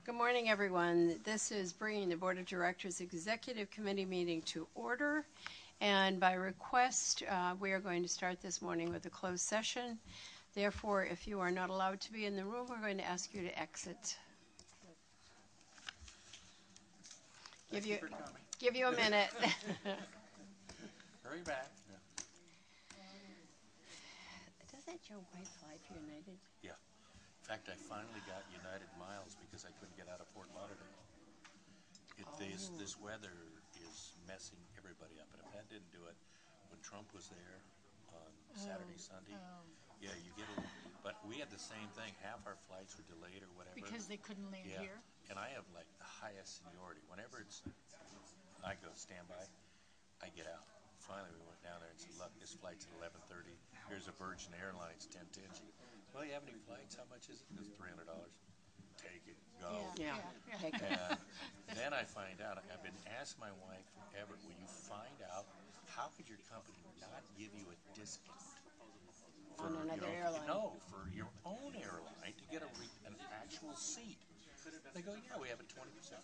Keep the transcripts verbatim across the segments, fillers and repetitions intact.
Good morning, everyone. This is bringing the Board of Directors Executive Committee meeting to order. And by request, uh, we are going to start this morning with a closed session. Therefore, if you are not allowed to be in the room, we're going to ask you to exit. Give you, give you a minute. Hurry back. Doesn't Joe White fly for United? Yeah. In fact, I finally got United Miles because I couldn't get out of Fort Lauderdale. It, Oh. this, this weather is messing everybody up. And if that didn't do it, when Trump was there on Saturday, Oh, Sunday, oh. yeah, you get a, but we had the same thing. Half our flights were delayed or whatever. Because they couldn't land yeah. here? And I have like the highest seniority. Whenever it's, I go standby, I get out. Finally, we went down there and said, look, this flight's at eleven thirty. Here's a Virgin Airlines ten ten. She goes, well, you have any flights? How much is it? It was three hundred dollars. Take it. Go. Yeah. yeah. Take it. And then I find out, I've been asking my wife forever, will you find out, how could your company not give you a discount? For, On another you know, airline. No, for your own airline to get a re, an actual seat. They go, yeah, we have a twenty percent.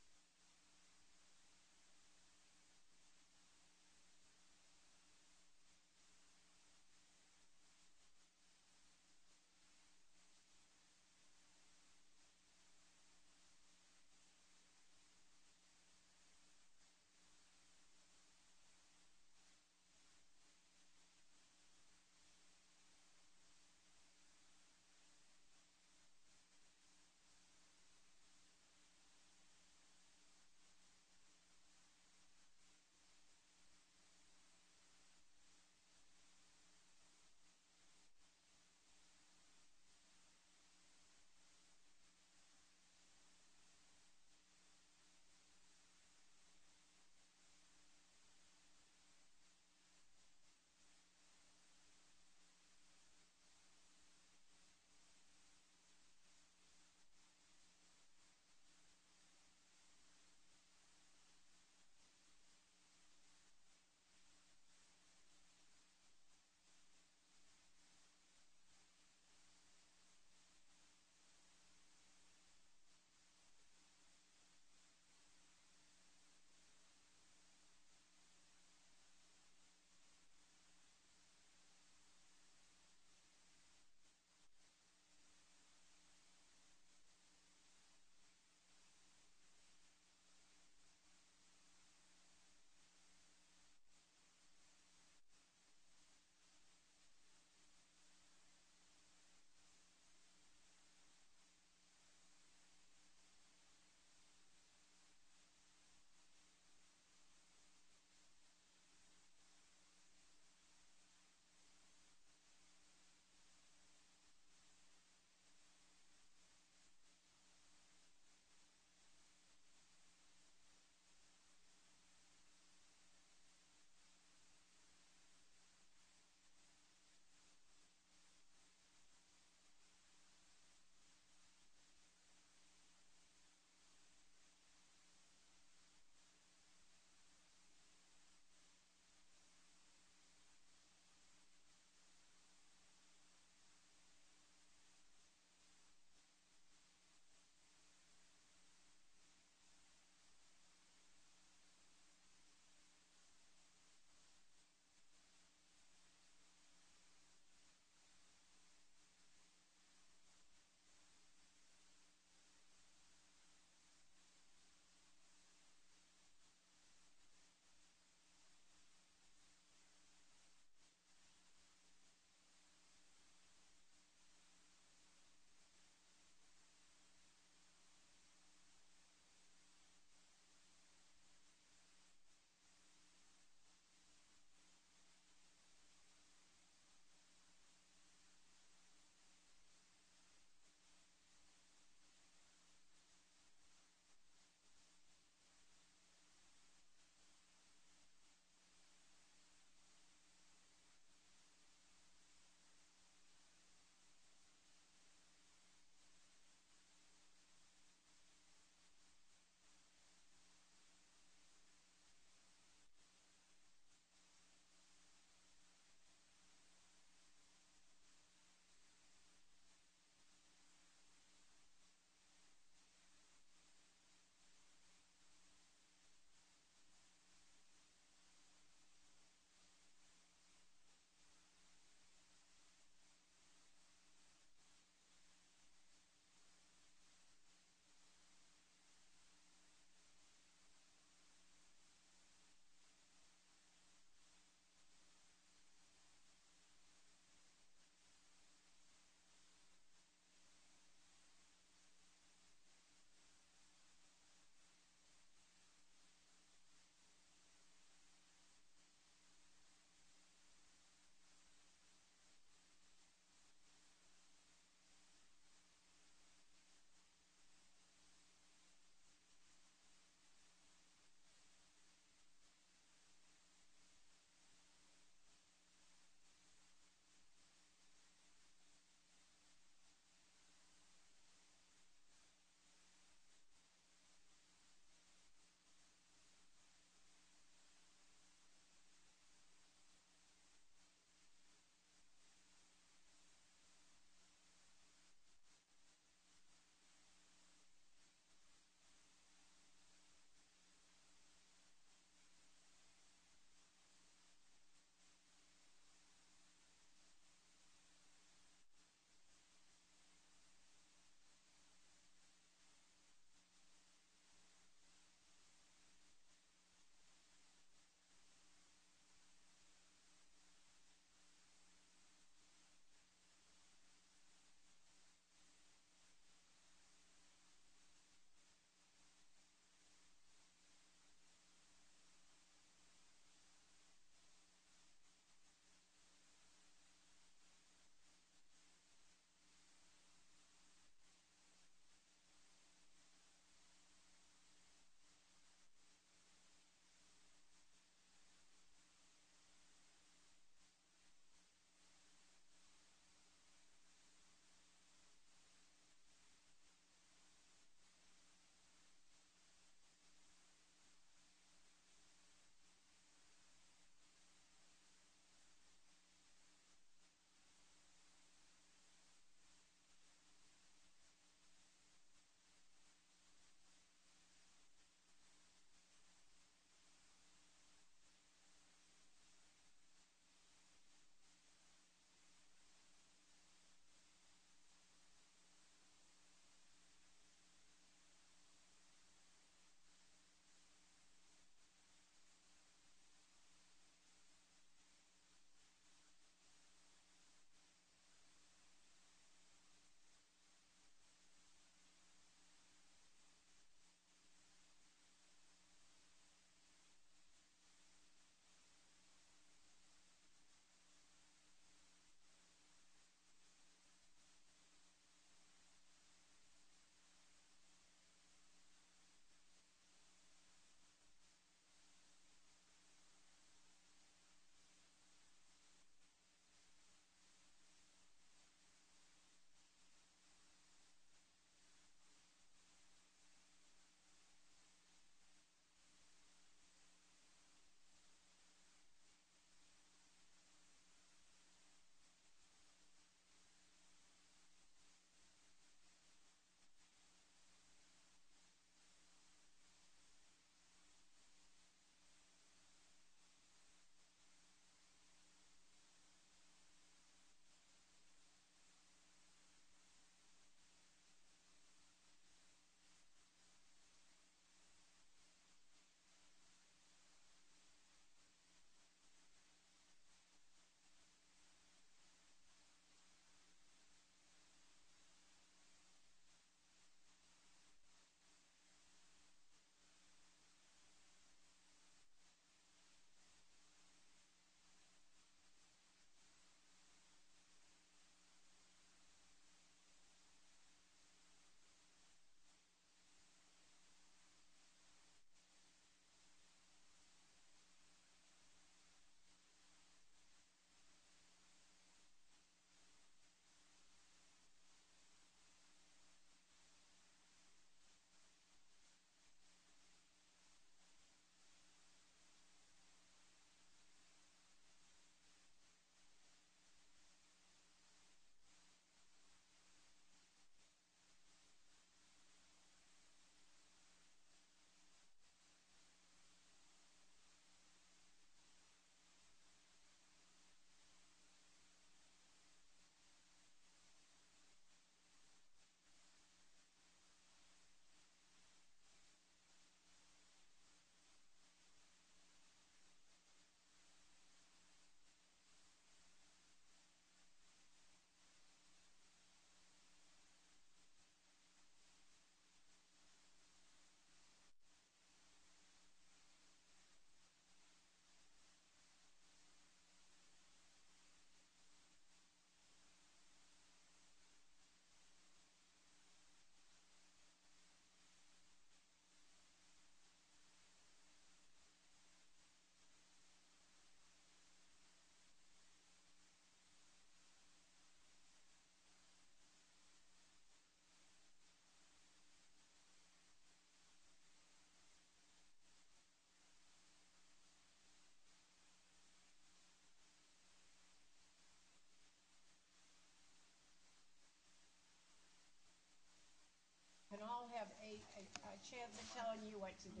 anybody a, a chance of telling you what to do.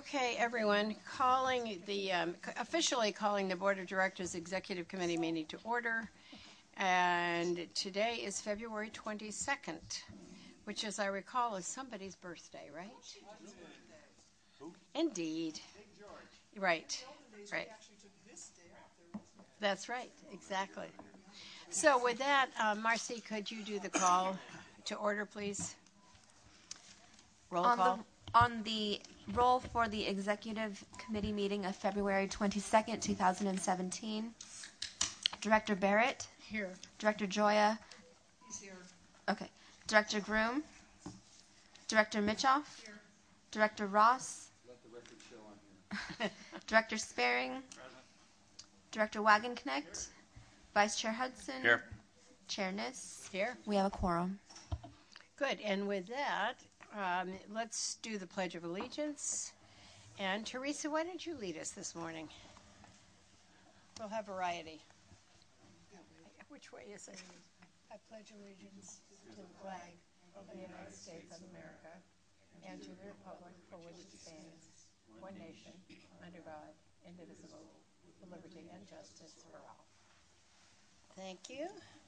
Okay, everyone, calling the, um, officially calling the Board of Directors Executive Committee meeting to order. And today is February twenty-second, which, as I recall, is somebody's birthday, right? Indeed. Right, right. That's right, exactly. So with that, uh, Marcy, could you do the call to order, please? Roll on call. The, on the roll for the Executive Committee meeting of February twenty-second, two thousand seventeen, Director Barrett. Here. Director Joya. He's here. Okay. Director Groom. Director Mitchoff. Here. Director Ross. Let the record show I'm here. Director Sparing. Present. Director Wagenknecht. Here. Vice Chair Hudson. Here. Chair Niss. Here. We have a quorum. Good. And with that, um, let's do the Pledge of Allegiance. And Teresa, why don't you lead us this morning? We'll have variety. Which way is it? I pledge allegiance to the flag of the United States of America and to the republic for which it stands, one nation, under God, indivisible, with liberty and justice for all. Thank you.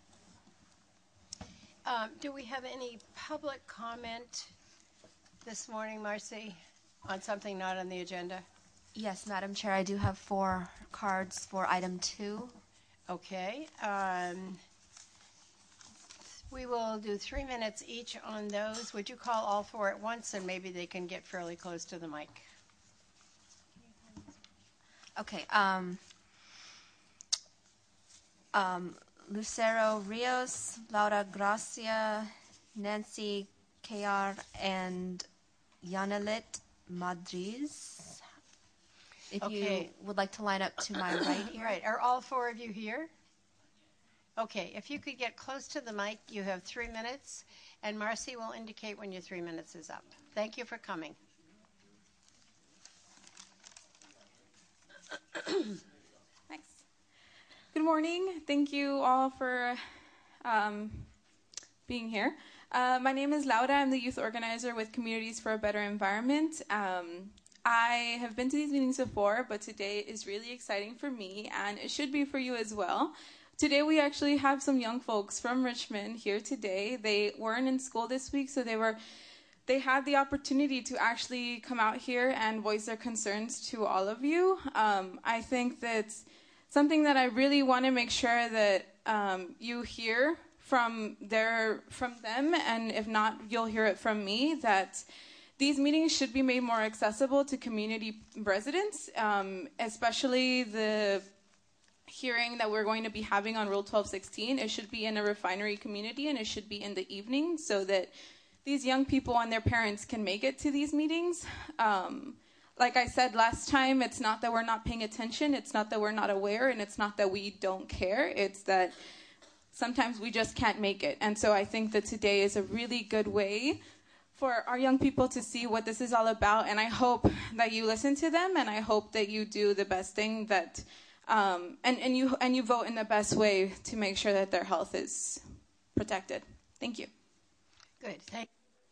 Um, do we have any public comment this morning, Marcy, on something not on the agenda? Yes, Madam Chair, I do have four cards for item two. Okay. Um, we will do three minutes each on those. Would you call all four at once, and maybe they can get fairly close to the mic? Okay. Um, um, Lucero Rios, Laura Gracia, Nancy K R, and Yanelit Madriz. If Okay. you would like to line up to my right here. Right. Are all four of you here? Okay. If you could get close to the mic, you have three minutes, and Marcy will indicate when your three minutes is up. Thank you for coming. Thanks. Good morning. Thank you all for um, being here. Uh, my name is Laura. I'm the youth organizer with Communities for a Better Environment. Um, I have been to these meetings before, but today is really exciting for me, and it should be for you as well. Today we actually have some young folks from Richmond here today. They weren't in school this week, so they were they had the opportunity to actually come out here and voice their concerns to all of you. Um, I think that's something that I really want to make sure that um, you hear from their from them, and if not, you'll hear it from me, that these meetings should be made more accessible to community residents, um, especially the hearing that we're going to be having on Rule twelve sixteen. It should be in a refinery community, and it should be in the evening so that these young people and their parents can make it to these meetings. Um, like I said last time, it's not that we're not paying attention, it's not that we're not aware, and it's not that we don't care, it's that sometimes we just can't make it. And so I think that today is a really good way for our young people to see what this is all about, and I hope that you listen to them, and I hope that you do the best thing that, um, and, and you and you vote in the best way to make sure that their health is protected. Thank you. Good. Thank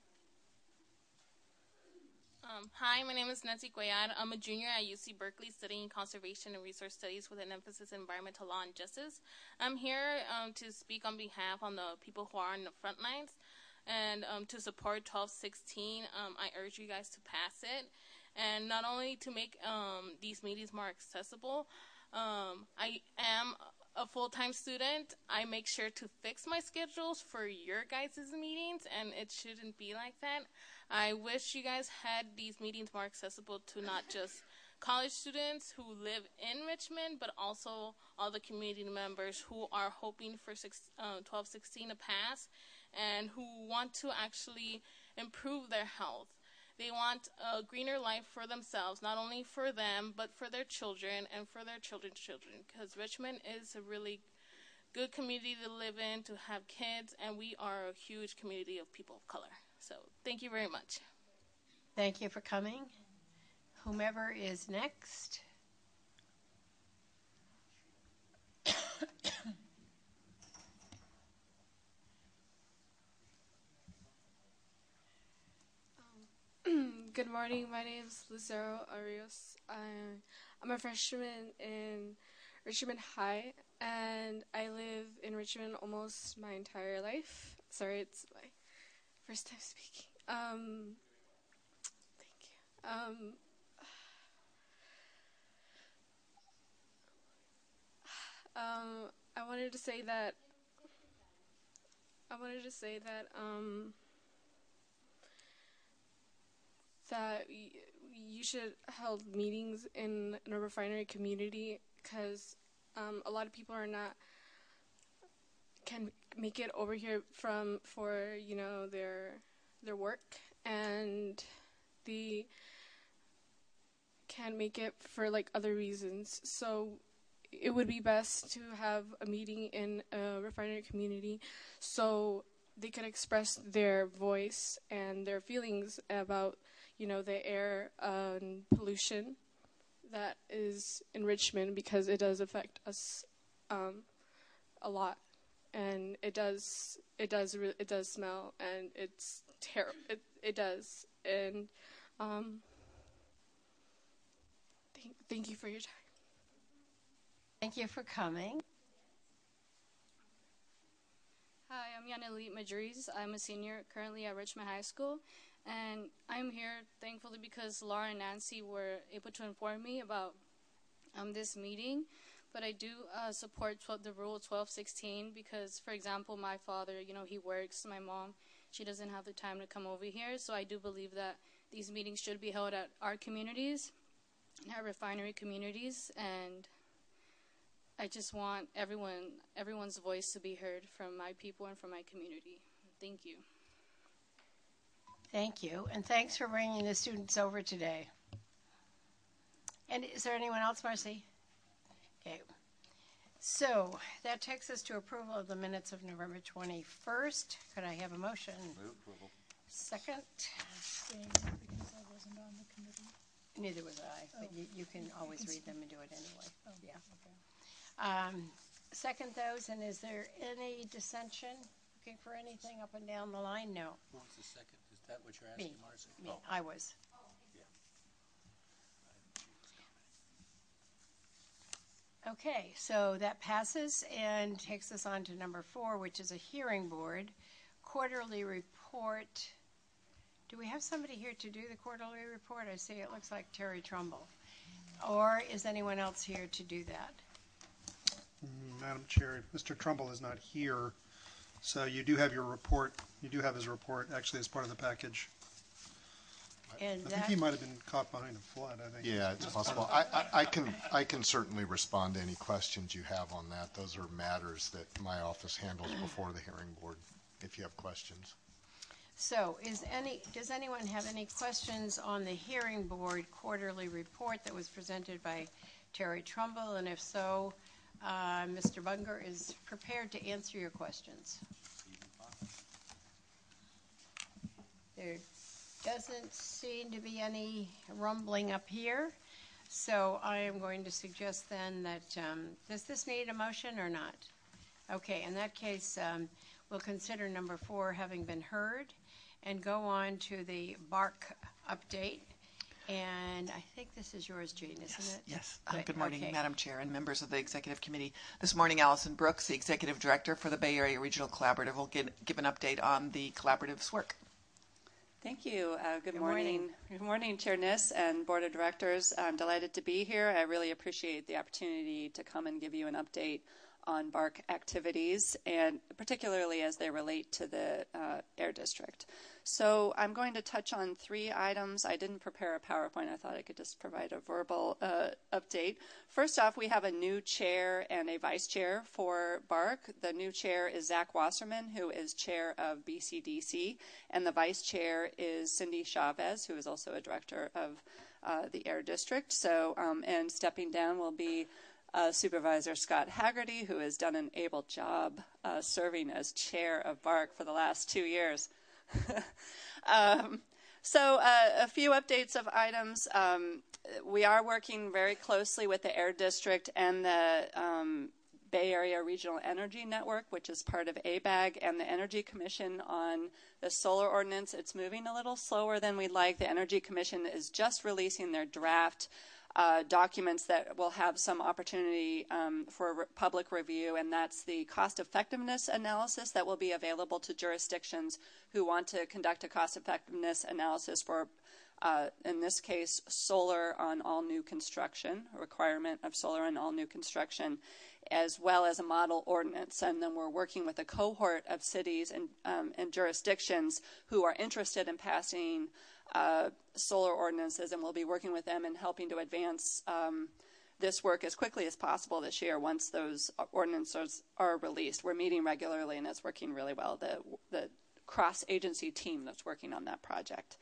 Um, hi, my name is Nancy Cuellar. I'm a junior at U C Berkeley studying conservation and resource studies with an emphasis in environmental law and justice. I'm here um, to speak on behalf of the people who are on the front lines and um, to support twelve sixteen. Um, I urge you guys to pass it, and not only to make um, these meetings more accessible. Um, I am a full-time student. I make sure to fix my schedules for your guys' meetings, and it shouldn't be like that. I wish you guys had these meetings more accessible to not just college students who live in Richmond, but also all the community members who are hoping for twelve sixteen to pass and who want to actually improve their health. They want a greener life for themselves, not only for them, but for their children and for their children's children, because Richmond is a really good community to live in, to have kids, and we are a huge community of people of color. So thank you very much. Thank you for coming. Whomever is next. good morning. My name is Lucero Arias. I, I'm a freshman in Richmond High, and I live in Richmond almost my entire life. Sorry, it's my first time speaking. Um, thank you. Um, um, I wanted to say that. I wanted to say that. Um, that y- you should hold meetings in, in a refinery community, because um, a lot of people are not can make it over here from for you know their their work, and the can't make it for like other reasons. So it would be best to have a meeting in a refinery community so they can express their voice and their feelings about you know the air and pollution that is in Richmond, because it does affect us um, a lot, and it does it does re- it does smell, and it's terrible. It it does, and um, thank thank you for your time. Thank you for coming. Hi, I'm Yanelit Madriz. I'm a senior currently at Richmond High School, and I'm here thankfully because Laura and Nancy were able to inform me about um, this meeting. But I do uh, support twelve, the Rule twelve sixteen because, for example, my father, you know, he works. My mom, she doesn't have the time to come over here. So I do believe that these meetings should be held at our communities, our refinery communities, and I just want everyone, everyone's voice to be heard from my people and from my community. Thank you. Thank you, and thanks for bringing the students over today. And is there anyone else, Marcy? Okay. So that takes us to approval of the minutes of November twenty-first. Could I have a motion? Move approval. Second. Because I wasn't on the committee. Neither was I, but Oh. you, you can always can read them and do it anyway. Oh, Yeah. okay. Um, second those, and is there any dissension? Looking for anything up and down the line? No. Who was the second? Is that what you're Me. asking, Marcy? Me. Oh, I was. yeah. Okay, so that passes and takes us on to number four, which is a hearing board quarterly report. Do we have somebody here to do the quarterly report? I see it looks like Terry Trumbull. Or is anyone else here to do that? Madam Chair, Mister Trumbull is not here, so you do have your report. You do have his report actually as part of the package. And I that, think he might have been caught behind a flood. I think. Yeah, it's possible. I, I, I can I can certainly respond to any questions you have on that. Those are matters that my office handles before the hearing board. If you have questions. so is any, does anyone have any questions on the hearing board quarterly report that was presented by Terry Trumbull? And if so, uh, Mister Bunger is prepared to answer your questions. There doesn't seem to be any rumbling up here, so I am going to suggest then that, um, does this need a motion or not? Okay, in that case, um, we'll consider number four having been heard and go on to the B A R C update. And I think this is yours, Jane, isn't Yes, it? yes. Um, Good, good morning, okay. Madam Chair and members of the Executive Committee. This morning, Allison Brooks, the Executive Director for the Bay Area Regional Collaborative, will give, give an update on the collaborative's work. Thank you. Uh, good, Good morning. morning. Good morning, Chair Niss and Board of Directors. I'm delighted to be here. I really appreciate the opportunity to come and give you an update on B A R C activities, and particularly as they relate to the uh, Air District. So I'm going to touch on three items. I didn't prepare a PowerPoint. I thought I could just provide a verbal uh, update. First off, we have a new chair and a vice chair for B A R C. The new chair is Zach Wasserman, who is chair of B C D C, and the vice chair is Cindy Chavez, who is also a director of uh, the Air District. So, um, and stepping down will be Uh, Supervisor Scott Haggerty, who has done an able job uh, serving as chair of B A R C for the last two years. um, so uh, a few updates of items. Um, we are working very closely with the Air District and the um, Bay Area Regional Energy Network, which is part of A B A G, and the Energy Commission on the solar ordinance. It's moving a little slower than we'd like. The Energy Commission is just releasing their draft uh, documents that will have some opportunity um, for re- public review, and that's the cost effectiveness analysis that will be available to jurisdictions who want to conduct a cost effectiveness analysis for Uh, in this case, solar on all new construction, a requirement of solar on all new construction, as well as a model ordinance. And then we're working with a cohort of cities and, um, and jurisdictions who are interested in passing uh, solar ordinances, and we'll be working with them and helping to advance um, this work as quickly as possible this year once those ordinances are released. We're meeting regularly, and it's working really well, the, the cross-agency team that's working on that project.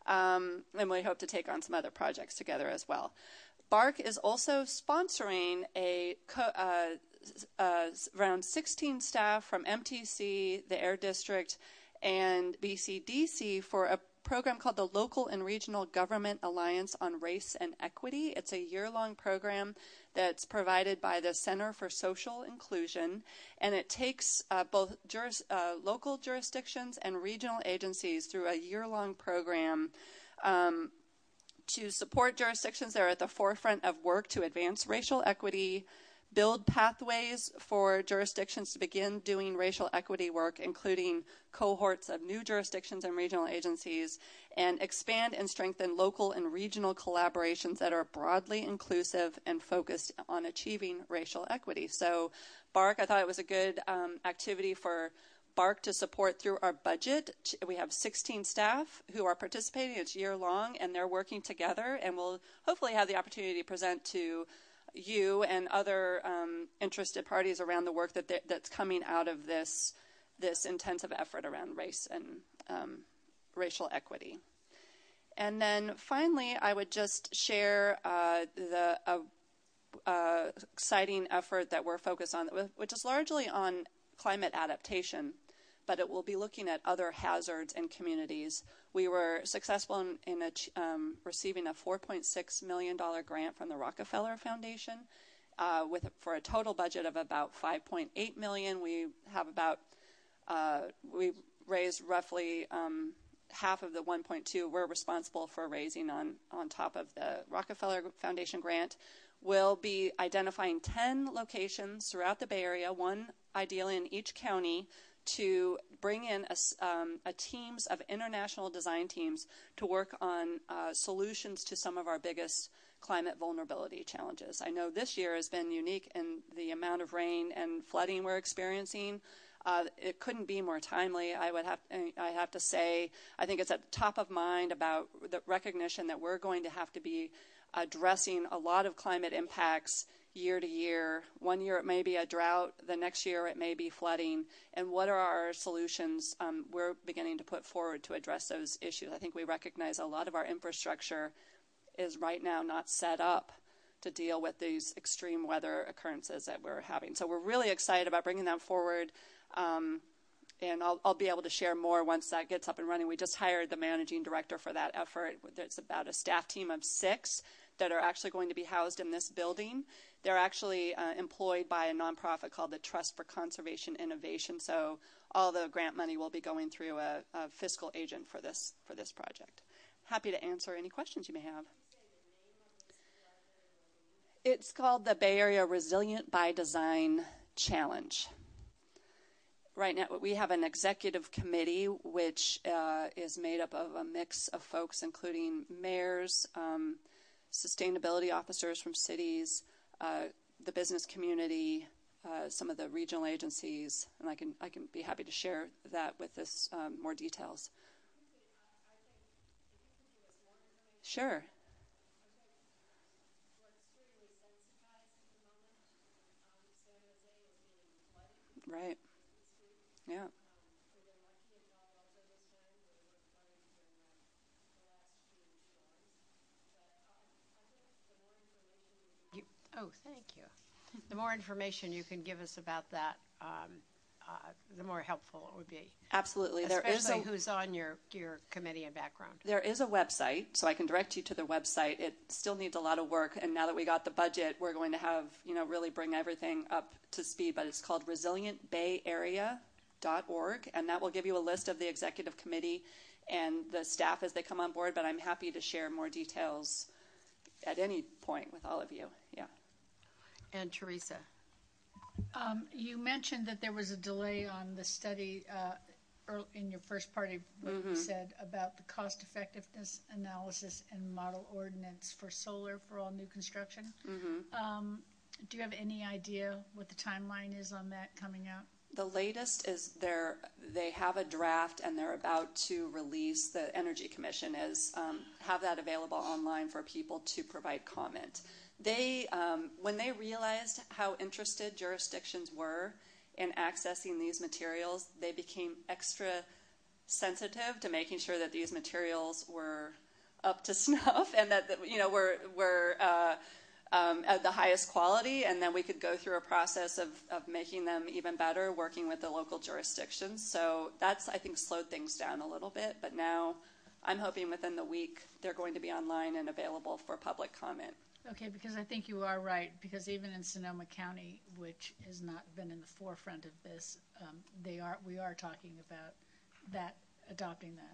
Um, and we hope to take on some other projects together as well. BARC is also sponsoring a co- uh, uh, around sixteen staff from M T C, the Air District, and B C D C for a program called the Local and Regional Government Alliance on Race and Equity. It's a year-long program that's provided by the Center for Social Inclusion, and it takes uh, both juris, uh, local jurisdictions and regional agencies through a year-long program um, to support jurisdictions that are at the forefront of work to advance racial equity, build pathways for jurisdictions to begin doing racial equity work, including cohorts of new jurisdictions and regional agencies, and expand and strengthen local and regional collaborations that are broadly inclusive and focused on achieving racial equity. So BARC, I thought it was a good um, activity for BARC to support through our budget. We have sixteen staff who are participating. It's year long, and they're working together, and we'll hopefully have the opportunity to present to you and other um, interested parties around the work that that's coming out of this this intensive effort around race and um, racial equity. And then finally, I would just share uh, the uh, uh, exciting effort that we're focused on, which is largely on climate adaptation, but it will be looking at other hazards in communities. We were successful in, in a, um, receiving a four point six million dollars grant from the Rockefeller Foundation uh, with for a total budget of about five point eight million dollars. We have about, uh, we raised roughly um, half of the one point two we're responsible for raising on, on top of the Rockefeller Foundation grant. We'll be identifying ten locations throughout the Bay Area, one ideally in each county, to bring in a, um, a teams of international design teams to work on uh, solutions to some of our biggest climate vulnerability challenges. I know this year has been unique in the amount of rain and flooding we're experiencing. Uh, it couldn't be more timely. I would have, I have to say, I think it's at the top of mind about the recognition that we're going to have to be addressing a lot of climate impacts year to year. One year it may be a drought, the next year it may be flooding, and what are our solutions um, we're beginning to put forward to address those issues. I think we recognize a lot of our infrastructure is right now not set up to deal with these extreme weather occurrences that we're having. So we're really excited about bringing that forward, um, and I'll, I'll be able to share more once that gets up and running. We just hired the managing director for that effort. There's about a staff team of six that are actually going to be housed in this building. They're actually uh, employed by a nonprofit called the Trust for Conservation Innovation. So all the grant money will be going through a, a fiscal agent for this for this project. Happy to answer any questions you may have. It's called the Bay Area Resilient by Design Challenge. Right now, we have an executive committee which uh, is made up of a mix of folks, including mayors, um, sustainability officers from cities, uh, the business community, uh, some of the regional agencies, and I can I can be happy to share that with this um, more details. Sure. Right. Yeah. You, oh, thank you. The more information you can give us about that, um, the more helpful it would be. Absolutely. There is Especially a, who's on your, your committee and background. there is a website, so I can direct you to the website. It still needs a lot of work, and now that we got the budget, we're going to have, you know, really bring everything up to speed, but it's called resilient bay area dot org, and that will give you a list of the executive committee and the staff as they come on board, but I'm happy to share more details at any point with all of you. Yeah. And Teresa. Um, you mentioned that there was a delay on the study uh, earl- in your first part of what Mm-hmm. you said about the cost effectiveness analysis and model ordinance for solar for all new construction. Mm-hmm. Um, do you have any idea what the timeline is on that coming out? The latest is they're, they have a draft and they're about to release, the Energy Commission is, um, have that available online for people to provide comment. They, um, when they realized how interested jurisdictions were in accessing these materials, they became extra sensitive to making sure that these materials were up to snuff and that, you know, were, were uh, Um, at the highest quality, and then we could go through a process of, of making them even better, working with the local jurisdictions. So that's, I think, slowed things down a little bit, but now I'm hoping within the week they're going to be online and available for public comment. Okay, because I think you are right, because even in Sonoma County, which has not been in the forefront of this, um, they are, we are talking about that, adopting that.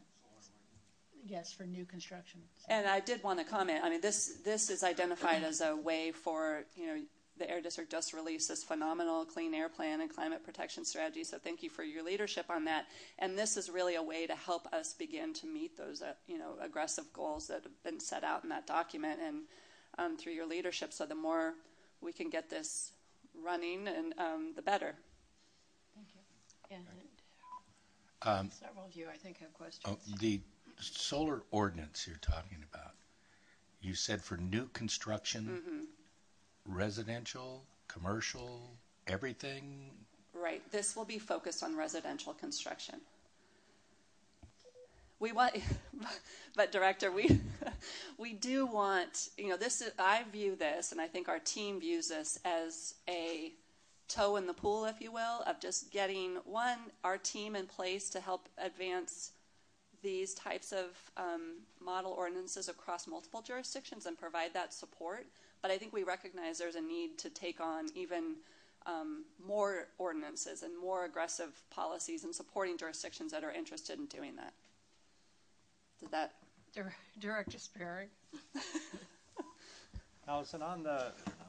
Yes, for new construction. And I did want to comment, I mean, this this is identified as a way for, you know, the Air District just released this phenomenal clean air plan and climate protection strategy, so thank you for your leadership on that. And this is really a way to help us begin to meet those, uh, you know, aggressive goals that have been set out in that document and um, through your leadership. So the more we can get this running, and um, the better. Thank you. And Um, several of you, I think, have questions. oh, the solar ordinance you're talking about, you said for new construction, Mm-hmm. residential, commercial, everything? Right. This will be focused on residential construction. We want, but Director, we we do want, you know, this is, I view this, and I think our team views this as a toe in the pool, if you will, of just getting, one, our team in place to help advance these types of um, model ordinances across multiple jurisdictions and provide that support. But I think we recognize there's a need to take on even um, more ordinances and more aggressive policies and supporting jurisdictions that are interested in doing that. Did that? Director Sperry. Allison, on the,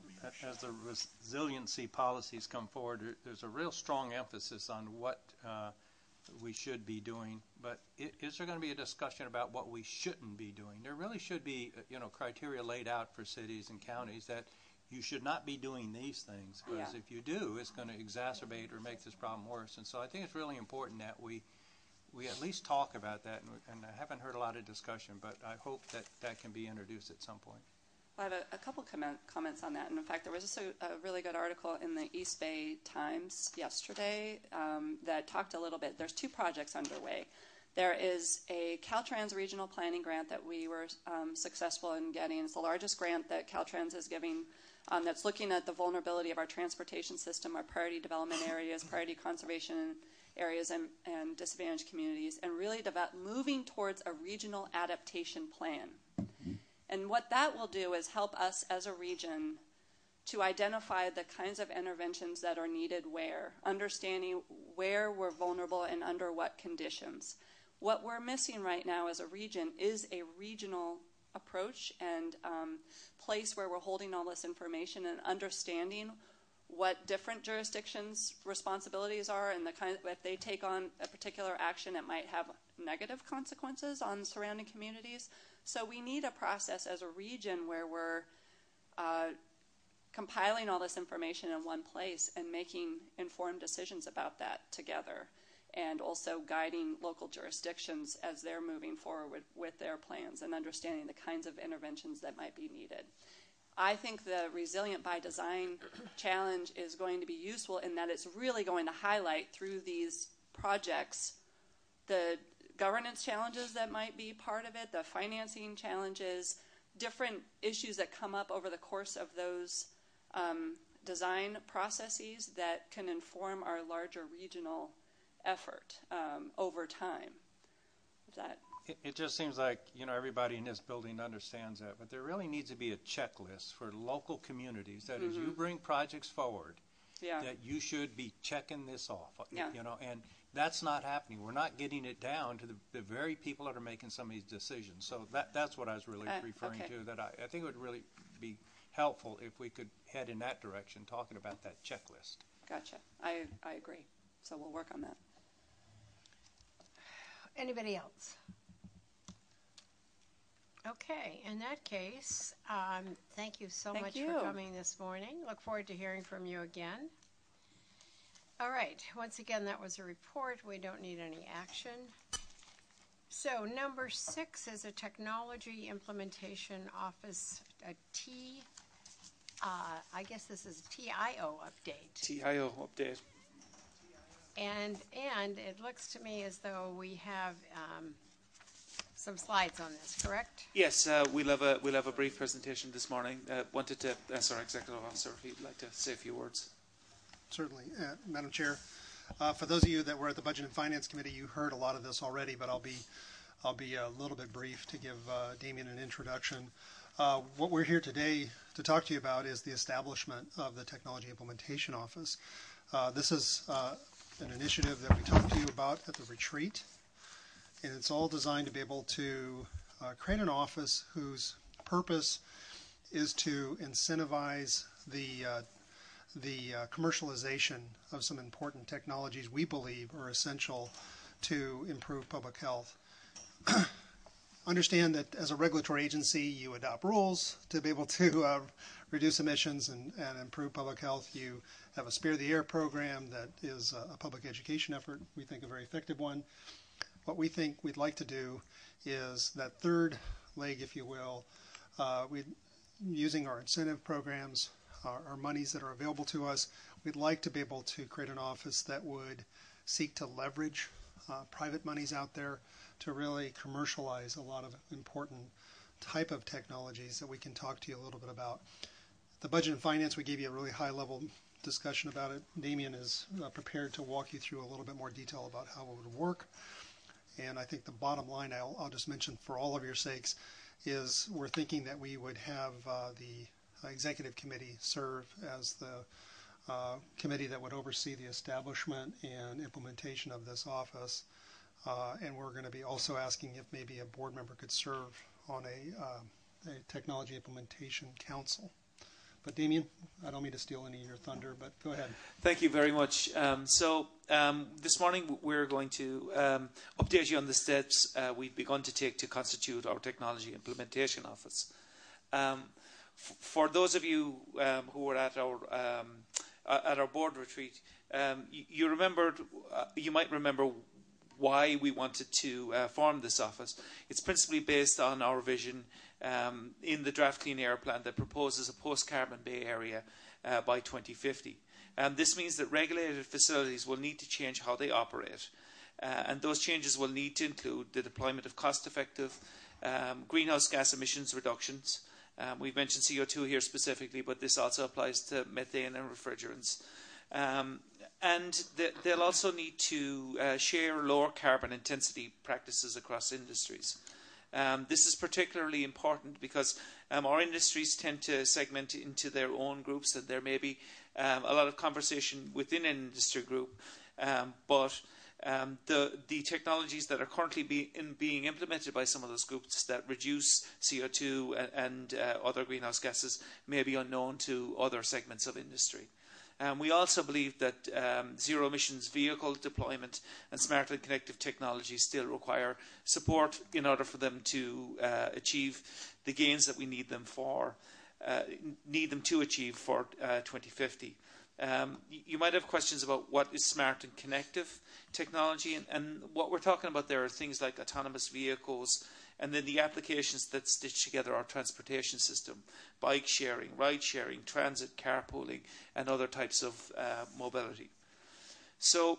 as the resiliency policies come forward, there's a real strong emphasis on what uh, we should be doing, but is there going to be a discussion about what we shouldn't be doing? There really should be, you know, criteria laid out for cities and counties that you should not be doing these things, because Yeah. if you do, it's going to exacerbate or make this problem worse. And so I think it's really important that we we at least talk about that, and, and I haven't heard a lot of discussion, but I hope that that can be introduced at some point. Well, I have a, a couple comment, comments on that. And in fact, there was just a, a really good article in the East Bay Times yesterday um, that talked a little bit. There's two projects underway. There is a Caltrans regional planning grant that we were um, successful in getting. It's the largest grant that Caltrans is giving um, that's looking at the vulnerability of our transportation system, our priority development areas, priority conservation areas, and, and disadvantaged communities, and really develop, moving towards a regional adaptation plan. And what that will do is help us as a region to identify the kinds of interventions that are needed where, understanding where we're vulnerable and under what conditions. What we're missing right now as a region is a regional approach and um, place where we're holding all this information and understanding what different jurisdictions' responsibilities are, and the kind of, if they take on a particular action, it might have negative consequences on surrounding communities. So we need a process as a region where we're uh, compiling all this information in one place and making informed decisions about that together, and also guiding local jurisdictions as they're moving forward with, with their plans and understanding the kinds of interventions that might be needed. I think the Resilient by Design challenge is going to be useful in that it's really going to highlight through these projects the governance challenges that might be part of it, the financing challenges, different issues that come up over the course of those um, design processes that can inform our larger regional effort um, over time. Is that It, it just seems like, you know, everybody in this building understands that, but there really needs to be a checklist for local communities that Mm-hmm. as you bring projects forward, Yeah. that you should be checking this off. Yeah. You know, and that's not happening. We're not getting it down to the, the very people that are making some of these decisions. So that that's what I was really Uh, referring okay. to, that I, I think it would really be helpful if we could head in that direction, talking about that checklist. Gotcha. I, I agree. So we'll work on that. Anybody else? Okay, in that case, um, thank you so Thank much you. for coming this morning. Look forward to hearing from you again. All right, once again, that was a report. We don't need any action. So number six is a Technology Implementation Office, a T, uh, I guess this is T I O update. T I O update. And, and it looks to me as though we have um, some slides on this, correct? Yes, uh, we'll have a we'll have a brief presentation this morning. Uh, wanted to ask our executive officer if he'd like to say a few words. Certainly, uh, Madam Chair. Uh, for those of you that were at the Budget and Finance Committee, you heard a lot of this already, but I'll be I'll be a little bit brief to give uh, Damien an introduction. Uh, what we're here today to talk to you about is the establishment of the Technology Implementation Office. Uh, this is uh, an initiative that we talked to you about at the retreat, and it's all designed to be able to uh, create an office whose purpose is to incentivize the uh, the uh, commercialization of some important technologies we believe are essential to improve public health. Understand that as a regulatory agency, you adopt rules to be able to uh, reduce emissions and, and improve public health. You have a Spare the Air program that is a, a public education effort, we think a very effective one. What we think we'd like to do is that third leg, if you will, uh, we using our incentive programs, our, our monies that are available to us, we'd like to be able to create an office that would seek to leverage uh, private monies out there to really commercialize a lot of important type of technologies that we can talk to you a little bit about. The Budget and Finance, we gave you a really high-level discussion about it. Damien is uh, prepared to walk you through a little bit more detail about how it would work. And I think the bottom line, I'll, I'll just mention for all of your sakes, is we're thinking that we would have uh, the Executive Committee serve as the uh, committee that would oversee the establishment and implementation of this office. Uh, and we're going to be also asking if maybe a board member could serve on a, uh, a technology implementation council. But Damien, I don't mean to steal any of your thunder, but go ahead. Thank you very much. Um, so um, this morning we're going to um, update you on the steps uh, we've begun to take to constitute our Technology Implementation Office. Um, f- for those of you um, who were at our um, uh, at our board retreat, um, you, you remembered, uh, you might remember why we wanted to uh, form this office. It's principally based on our vision um, in the Draft Clean Air Plan that proposes a post-carbon Bay Area uh, by twenty fifty. Um, this means that regulated facilities will need to change how they operate, uh, and those changes will need to include the deployment of cost-effective um, greenhouse gas emissions reductions. Um, we've mentioned C O two here specifically, but this also applies to methane and refrigerants. Um, and th- they'll also need to uh, share lower carbon intensity practices across industries. Um, this is particularly important because um, our industries tend to segment into their own groups, and there may be um, a lot of conversation within an industry group, um, but um, the the technologies that are currently be in being implemented by some of those groups that reduce C O two and, and uh, other greenhouse gases may be unknown to other segments of industry. Um, we also believe that um, zero emissions vehicle deployment and smart and connective technologies still require support in order for them to uh, achieve the gains that we need them for, uh, need them to achieve for uh, twenty fifty. Um, you might have questions about what is smart and connective technology, and, and what we're talking about there are things like autonomous vehicles, and then the applications that stitch together our transportation system: bike sharing, ride sharing, transit, carpooling, and other types of uh, mobility. So,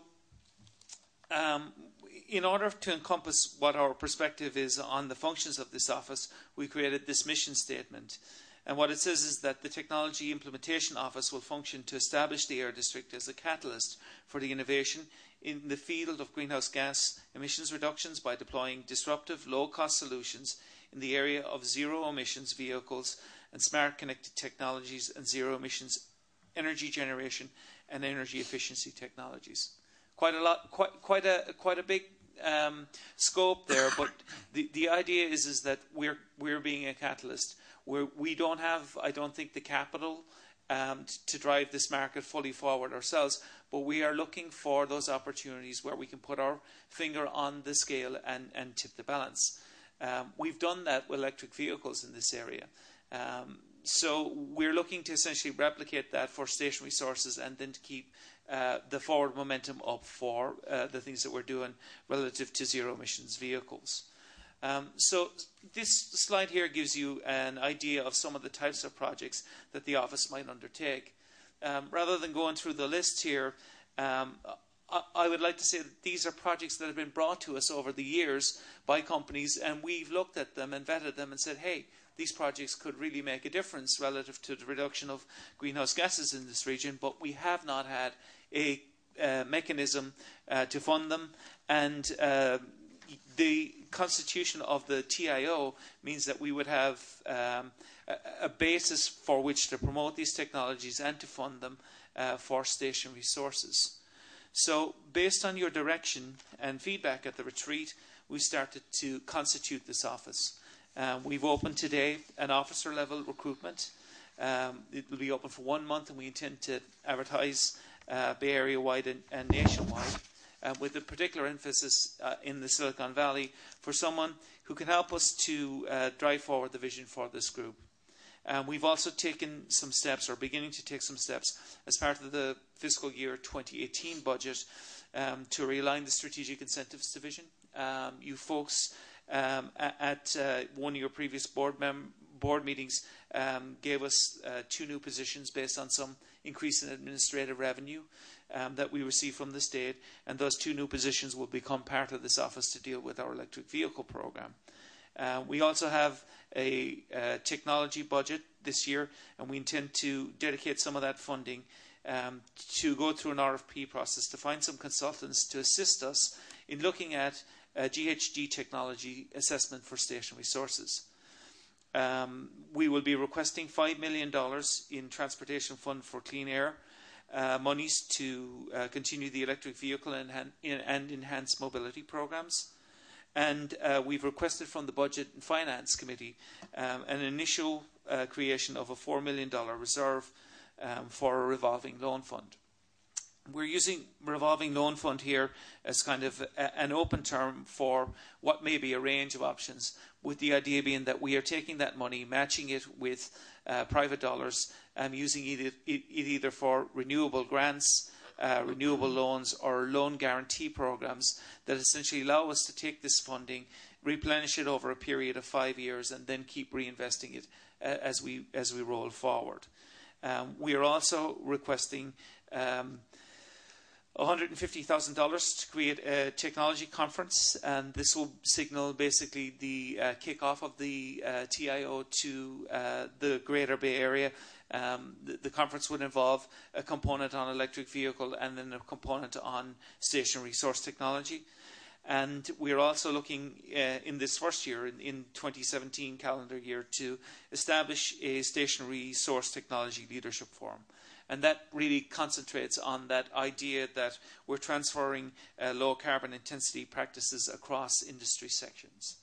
um, in order to encompass what our perspective is on the functions of this office, we created this mission statement. And what it says is that the Technology Implementation Office will function to establish the Air District as a catalyst for the innovation in the field of greenhouse gas emissions reductions by deploying disruptive, low-cost solutions in the area of zero-emissions vehicles and smart connected technologies and zero-emissions energy generation and energy efficiency technologies. Quite a lot, quite quite a quite a big um, scope there. But the the idea is is that we're we're being a catalyst. We're, we don't have, I don't think, the capital um, t- to drive this market fully forward ourselves. But we are looking for those opportunities where we can put our finger on the scale and and tip the balance. Um, we've done that with electric vehicles in this area. Um, so we're looking to essentially replicate that for stationary sources and then to keep uh, the forward momentum up for uh, the things that we're doing relative to zero emissions vehicles. Um, so this slide here gives you an idea of some of the types of projects that the office might undertake. Um, rather than going through the list here, um, I, I would like to say that these are projects that have been brought to us over the years by companies, and we've looked at them and vetted them and said, hey, these projects could really make a difference relative to the reduction of greenhouse gases in this region, but we have not had a uh, mechanism uh, to fund them. And uh, the constitution of the T I O means that we would have um, a, a basis for which to promote these technologies and to fund them uh, for stationary sources. So based on your direction and feedback at the retreat, we started to constitute this office. Um, we've opened today an officer level recruitment. Um, it will be open for one month, and we intend to advertise uh, Bay Area wide and, and nationwide, uh, with a particular emphasis uh, in the Silicon Valley for someone who can help us to uh, drive forward the vision for this group. Um, we've also taken some steps, or beginning to take some steps, as part of the fiscal year twenty eighteen budget um, to realign the Strategic Incentives Division. Um, you folks um, at uh, one of your previous board, mem- board meetings um, gave us uh, two new positions based on some increase in administrative revenue um, that we received from the state, and those two new positions will become part of this office to deal with our electric vehicle program. Uh, we also have a uh, technology budget this year, and we intend to dedicate some of that funding um, to go through an R F P process to find some consultants to assist us in looking at uh, G H G technology assessment for stationary sources. Um, we will be requesting five million dollars in Transportation Fund for Clean Air uh, monies to uh, continue the electric vehicle and, and enhanced mobility programs. And uh, we've requested from the Budget and Finance Committee um, an initial uh, creation of a four million dollars reserve um, for a revolving loan fund. We're using revolving loan fund here as kind of a, an open term for what may be a range of options, with the idea being that we are taking that money, matching it with uh, private dollars, and um, using it, it, it either for renewable grants, Uh, renewable loans, or loan guarantee programs that essentially allow us to take this funding, replenish it over a period of five years, and then keep reinvesting it uh, as we as we roll forward. Um, we are also requesting um, one hundred fifty thousand dollars to create a technology conference, and this will signal basically the uh, kickoff of the uh, T I O to uh, the Greater Bay Area. Um, the, the conference would involve a component on electric vehicle and then a component on stationary source technology. And we're also looking uh, in this first year, in, in twenty seventeen calendar year, to establish a stationary source technology leadership forum. And that really concentrates on that idea that we're transferring uh, low carbon intensity practices across industry sections.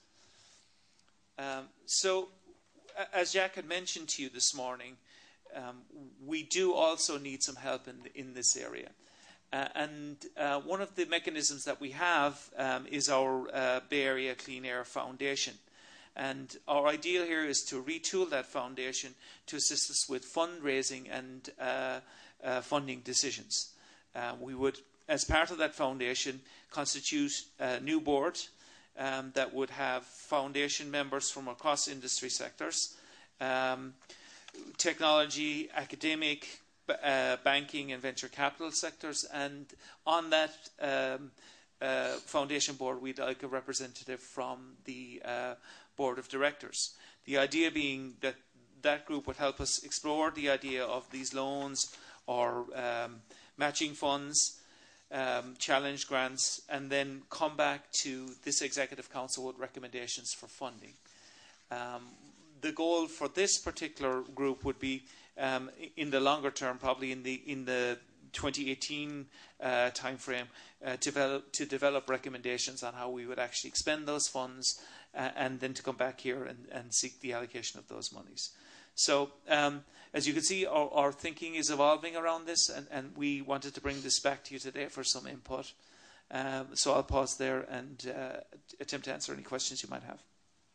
Um, so, as Jack had mentioned to you this morning, Um, we do also need some help in, in this area. Uh, and uh, one of the mechanisms that we have um, is our uh, Bay Area Clean Air Foundation. And our idea here is to retool that foundation to assist us with fundraising and uh, uh, funding decisions. Uh, we would, as part of that foundation, constitute a new board um, that would have foundation members from across industry sectors, um, technology, academic, uh, banking, and venture capital sectors. And on that um, uh, foundation board, we'd like a representative from the uh, board of directors. The idea being that that group would help us explore the idea of these loans or um, matching funds, um, challenge grants, and then come back to this Executive Council with recommendations for funding. Um, the goal for this particular group would be, um, in the longer term, probably in the in the twenty eighteen uh, timeframe, uh, to develop to develop recommendations on how we would actually expend those funds, uh, and then to come back here and, and seek the allocation of those monies. So, um, as you can see, our, our thinking is evolving around this, and, and we wanted to bring this back to you today for some input. Um, so I'll pause there and uh, attempt to answer any questions you might have.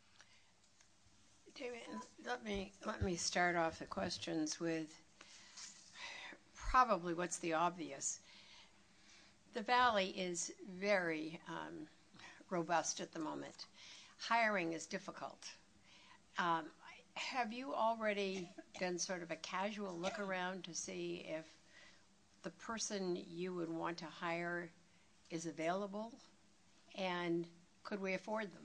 David, let me let me start off the questions with probably what's the obvious. The Valley is very um, robust at the moment. Hiring is difficult. Um, have you already done sort of a casual look around to see if the person you would want to hire is available, and could we afford them?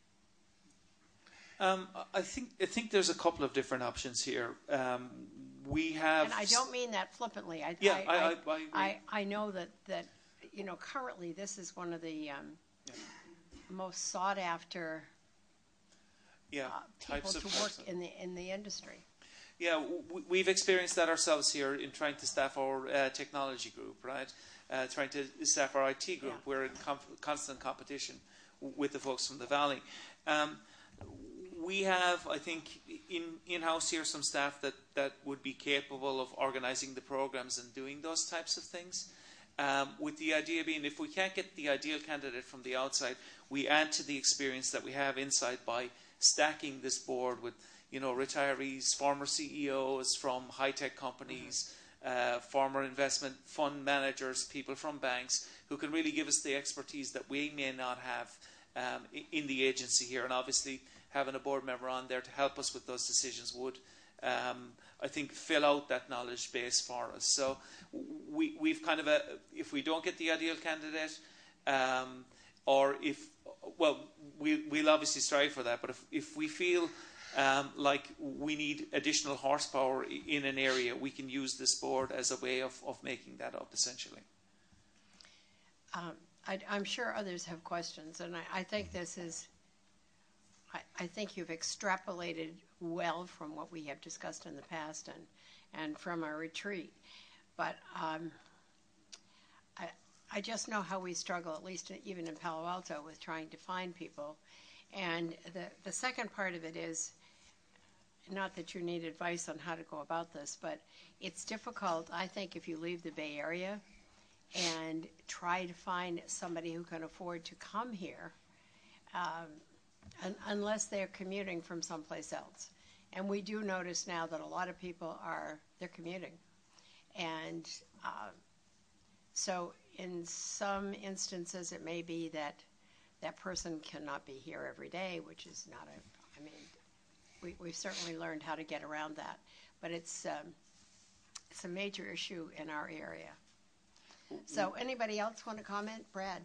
Um, I think I think there's a couple of different options here. Um, we have, and I don't mean that flippantly. I, yeah, I, I, I, I, I, I know that, that you know currently this is one of the um, yeah. most sought after yeah, uh, people types of to work person. in the in the industry. Yeah, w- we've experienced that ourselves here in trying to staff our uh, technology group, right? Uh, trying to staff our I T group. Yeah. We're in comp- constant competition w- with the folks from the Valley. Um, We have, I think, in, in-house here some staff that, that would be capable of organising the programs and doing those types of things. Um, with the idea being, if we can't get the ideal candidate from the outside, we add to the experience that we have inside by stacking this board with, you know, retirees, former C E Os from high-tech companies, mm-hmm. uh, former investment fund managers, people from banks, who can really give us the expertise that we may not have um, in the agency here. And obviously, having a board member on there to help us with those decisions would, um, I think, fill out that knowledge base for us. So we, we've kind of a, if we don't get the ideal candidate, um, or if, well, we, we'll obviously strive for that, but if, if we feel um, like we need additional horsepower in an area, we can use this board as a way of, of making that up, essentially. Um, I, I'm sure others have questions, and I, I think this is, I think you've extrapolated well from what we have discussed in the past and, and from our retreat. But um, I, I just know how we struggle, at least even in Palo Alto, with trying to find people. And the, the second part of it is, not that you need advice on how to go about this, but it's difficult, I think, if you leave the Bay Area and try to find somebody who can afford to come here, um, Un- unless they're commuting from someplace else. And we do notice now that a lot of people are, they're commuting. And uh, so in some instances it may be that that person cannot be here every day, which is not a, I mean, we, we've certainly learned how to get around that. But it's, um, it's a major issue in our area. So anybody else want to comment? Brad?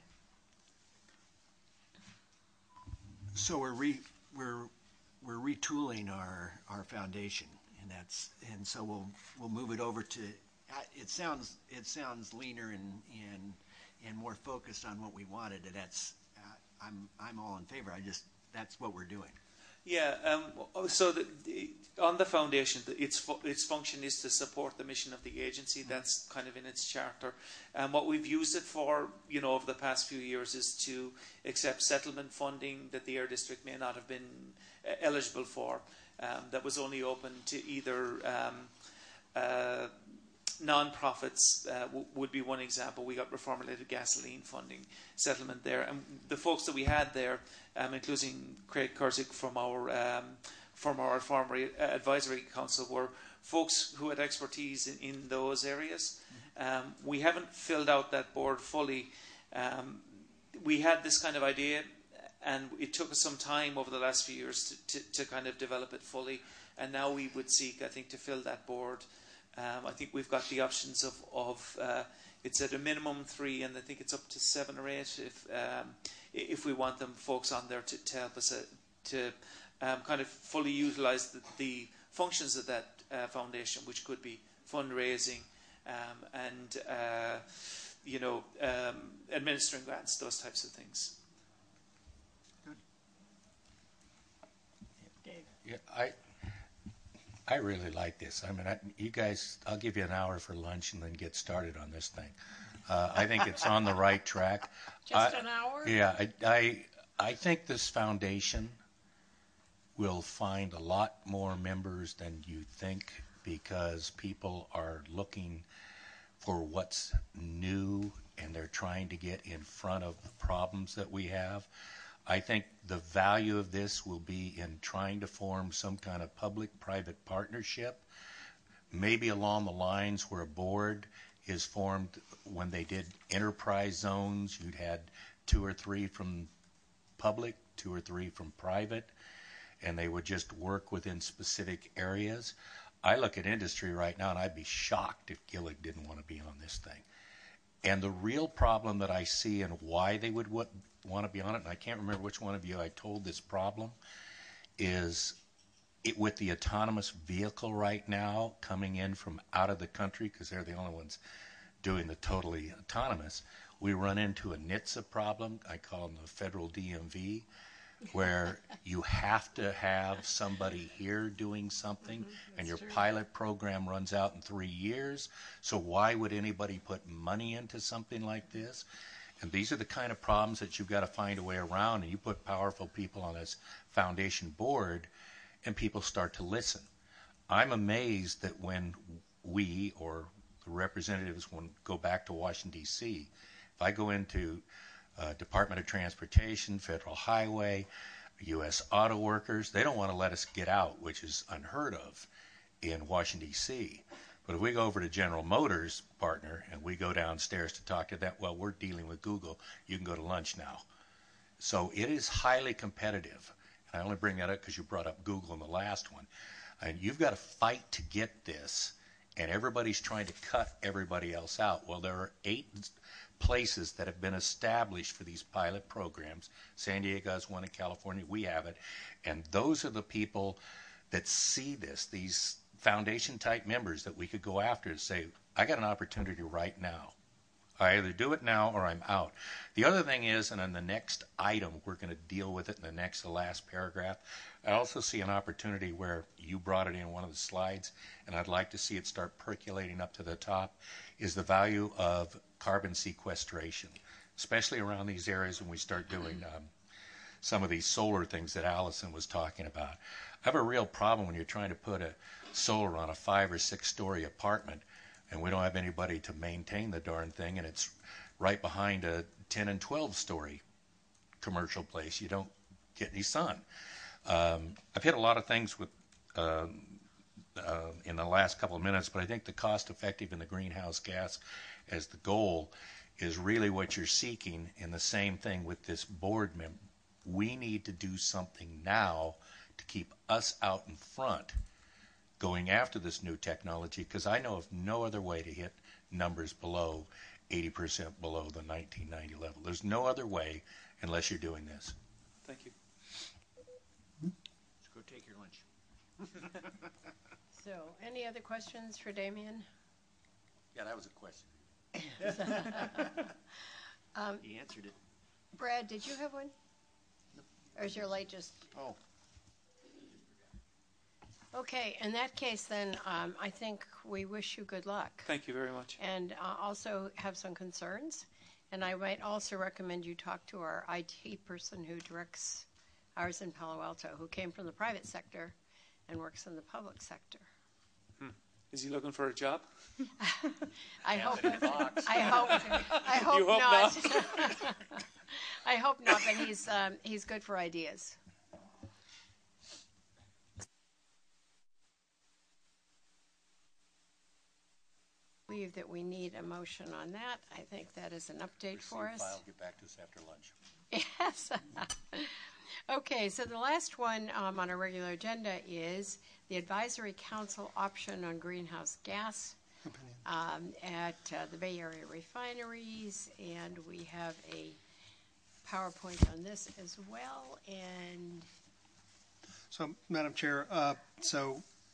So we're re, we're we're retooling our, our foundation, and that's and so we'll we'll move it over to. It sounds it sounds leaner and and and more focused on what we wanted, and that's uh, I'm I'm all in favor. I just that's what we're doing. Yeah. Um, so the, the, on the foundation, the, its fu- its function is to support the mission of the agency. That's kind of in its charter. And what we've used it for, you know, over the past few years, is to accept settlement funding that the Air District may not have been uh, eligible for. Um, that was only open to either um, uh, non-profits. Uh, w- would be one example. We got reformulated gasoline funding settlement there, and the folks that we had there, um, including Craig Kurzik from our um, from our former advisory council, were folks who had expertise in, in those areas. Mm-hmm. Um, we haven't filled out that board fully. Um, we had this kind of idea, and it took us some time over the last few years to, to, to kind of develop it fully. And now we would seek, I think, to fill that board. Um, I think we've got the options of, of uh, it's at a minimum three, and I think it's up to seven or eight if um, if we want them folks on there to, to help us uh, to um, kind of fully utilise the, the functions of that uh, foundation, which could be fundraising um, and uh, you know um, administering grants, those types of things. Yeah, I I really like this. I mean, I, you guys, I'll give you an hour for lunch and then get started on this thing. Uh, I think it's on the right track. Just I, an hour? Yeah, I, I I think this foundation will find a lot more members than you think, because people are looking for what's new and they're trying to get in front of the problems that we have. I think the value of this will be in trying to form some kind of public-private partnership, maybe along the lines where a board is formed. When they did enterprise zones, you'd had two or three from public, two or three from private, and they would just work within specific areas. I look at industry right now, and I'd be shocked if Gillig didn't want to be on this thing. And the real problem that I see and why they would want to be on it, and I can't remember which one of you I told this problem, is it, with the autonomous vehicle right now coming in from out of the country, because they're the only ones doing the totally autonomous, we run into a N H T S A problem. I call them the federal D M V, where you have to have somebody here doing something, mm-hmm, and your true. pilot program runs out in three years. So why would anybody put money into something like this? And these are the kind of problems that you've got to find a way around, and you put powerful people on this foundation board, and people start to listen. I'm amazed that when we, or the representatives, when go back to Washington, D C, if I go into uh, Department of Transportation, Federal Highway, U S Auto Workers, they don't want to let us get out, which is unheard of in Washington, D C. But if we go over to General Motors, partner, and we go downstairs to talk to them, well, we're dealing with Google. You can go to lunch now. So it is highly competitive. And I only bring that up because you brought up Google in the last one. And you've got to fight to get this, and everybody's trying to cut everybody else out. Well, there are eight places that have been established for these pilot programs. San Diego has one, in California, we have it. And those are the people that see this, these foundation-type members that we could go after and say, I got an opportunity right now. I either do it now or I'm out. The other thing is, and in the next item, we're going to deal with it in the next, the last paragraph, I also see an opportunity where you brought it in one of the slides, and I'd like to see it start percolating up to the top, is the value of carbon sequestration, especially around these areas when we start doing um, some of these solar things that Allison was talking about. I have a real problem when you're trying to put a solar on a five or six story apartment, and we don't have anybody to maintain the darn thing, and it's right behind a ten and twelve story commercial place. You don't get any sun. Um, I've hit a lot of things with uh, uh, in the last couple of minutes, but I think the cost effective and the greenhouse gas as the goal is really what you're seeking. In the same thing with this board member, we need to do something now to keep us out in front going after this new technology, because I know of no other way to hit numbers below eighty percent below the nineteen ninety level. There's no other way unless you're doing this. Thank you. Let's go take your lunch. So, any other questions for Damien? Yeah, that was a question. um, he answered it. Brad, did you have one? No. Or is your light just... Oh. Okay, in that case, then, um, I think we wish you good luck. Thank you very much. And uh, also have some concerns. And I might also recommend you talk to our I T person who directs ours in Palo Alto, who came from the private sector and works in the public sector. Hmm. Is he looking for a job? I hope. I hope. I hope you hope not. not. I hope not. But he's um, he's good for ideas. I believe that we need a motion on that. I think that is an update Receive for us. File, get back to us after lunch. Yes. Okay, so the last one um, on our regular agenda is the Advisory Council option on greenhouse gas um, at uh, the Bay Area refineries, and we have a PowerPoint on this as well. And so, Madam Chair, uh, so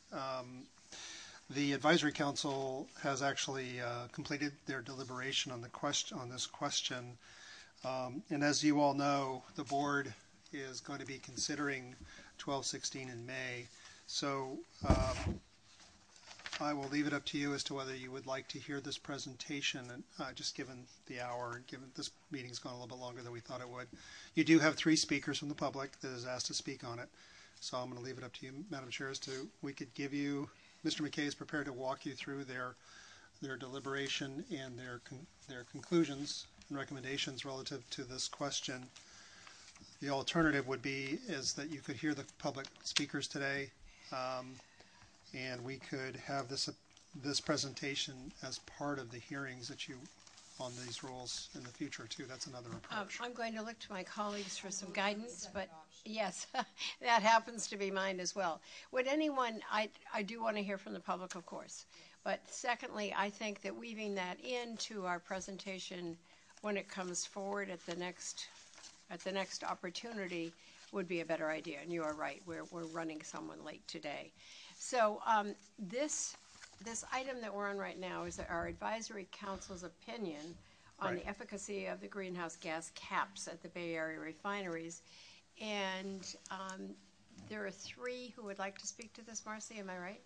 Um, the advisory council has actually uh, completed their deliberation on the question on this question, um, and as you all know, the board is going to be considering twelve sixteen in May. So um, I will leave it up to you as to whether you would like to hear this presentation, and uh, just given the hour and given this meeting's gone a little bit longer than we thought it would. You do have three speakers from the public that is asked to speak on it. So I'm going to leave it up to you, Madam Chair, as to we could give you, Mister McKay is prepared to walk you through their their deliberation and their con their conclusions and recommendations relative to this question. The alternative would be is that you could hear the public speakers today, um, and we could have this uh, this presentation as part of the hearings that you on these rules in the future too. That's another approach. Um, I'm going to look to my colleagues for some guidance, but yes, that happens to be mine as well. Would anyone, I, I do want to hear from the public, of course, but secondly, I think that weaving that into our presentation when it comes forward at the next at the next opportunity would be a better idea. And you are right, we're, we're running someone late today. So um, this This item that we're on right now is our advisory council's opinion on Right. the efficacy of the greenhouse gas caps at the Bay Area refineries. And um, there are three who would like to speak to this, Marcy, am I right?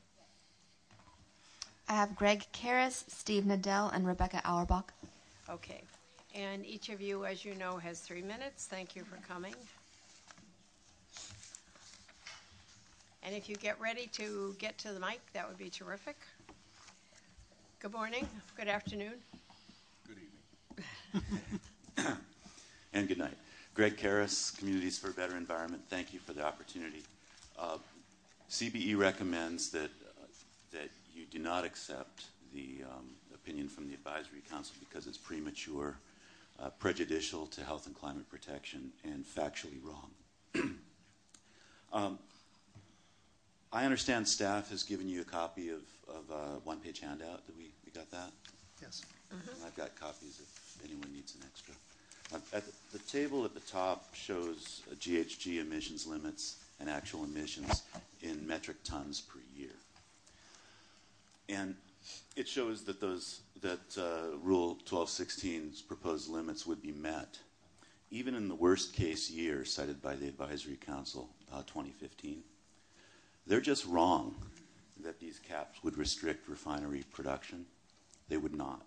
I have Greg Karras, Steve Nadell, and Rebecca Auerbach. Okay. And each of you, as you know, has three minutes. Thank you for coming. And if you get ready to get to the mic, that would be terrific. Good morning. Good afternoon. Good evening. And good night. Greg Karras, Communities for a Better Environment. Thank you for the opportunity. Uh, C B E recommends that uh, that you do not accept the um, opinion from the Advisory Council because it's premature, uh, prejudicial to health and climate protection, and factually wrong. um, I understand staff has given you a copy of, of a one-page handout. Did we, we got that? Yes. Mm-hmm. I've got copies if anyone needs an extra. Uh, at the, the table at the top shows uh, G H G emissions limits and actual emissions in metric tons per year. And it shows that those that uh, Rule twelve sixteen's proposed limits would be met, even in the worst case year cited by the Advisory Council, uh, twenty fifteen. They're just wrong that these caps would restrict refinery production. They would not.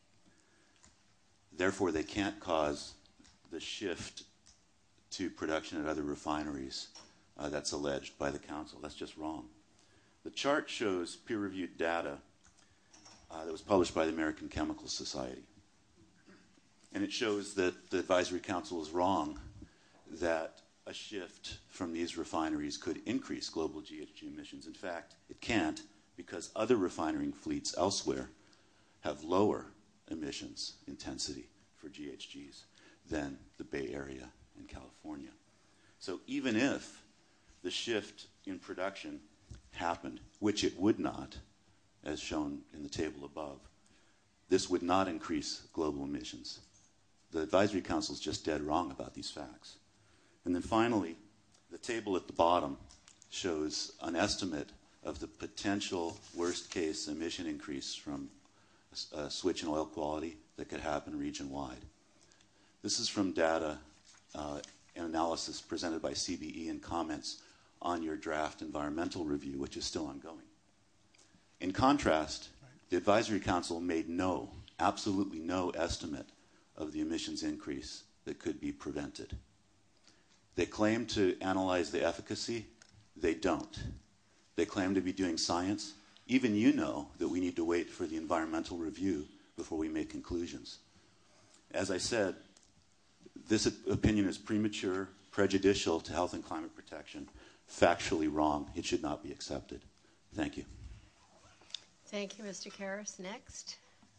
Therefore, they can't cause the shift to production at other refineries uh, that's alleged by the council. That's just wrong. The chart shows peer-reviewed data uh, that was published by the American Chemical Society. And it shows that the Advisory Council is wrong that a shift from these refineries could increase global G H G emissions. In fact, it can't because other refining fleets elsewhere have lower emissions intensity for G H Gs than the Bay Area and California. So even if the shift in production happened, which it would not, as shown in the table above, this would not increase global emissions. The Advisory Council is just dead wrong about these facts. And then finally, the table at the bottom shows an estimate of the potential worst-case emission increase from a switch in oil quality that could happen region-wide. This is from data uh, and analysis presented by C B E and comments on your draft environmental review, which is still ongoing. In contrast, the Advisory Council made no, absolutely no estimate of the emissions increase that could be prevented. They claim to analyze the efficacy. They don't. They claim to be doing science. Even you know that we need to wait for the environmental review before we make conclusions. As I said, this opinion is premature, prejudicial to health and climate protection, factually wrong. It should not be accepted. Thank you. Thank you, Mister Karras. Next.